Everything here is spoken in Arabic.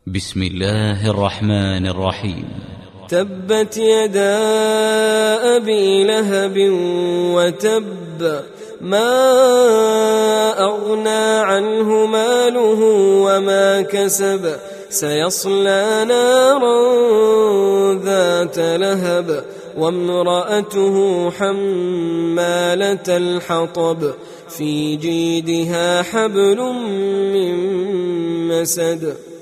بسم الله الرحمن الرحيم. تبت يدا أبي لهب وتب ما أغنى عنه ماله وما كسب سيصلى نارا ذات لهب وامرأته حمالة الحطب في جيدها حبل من مسد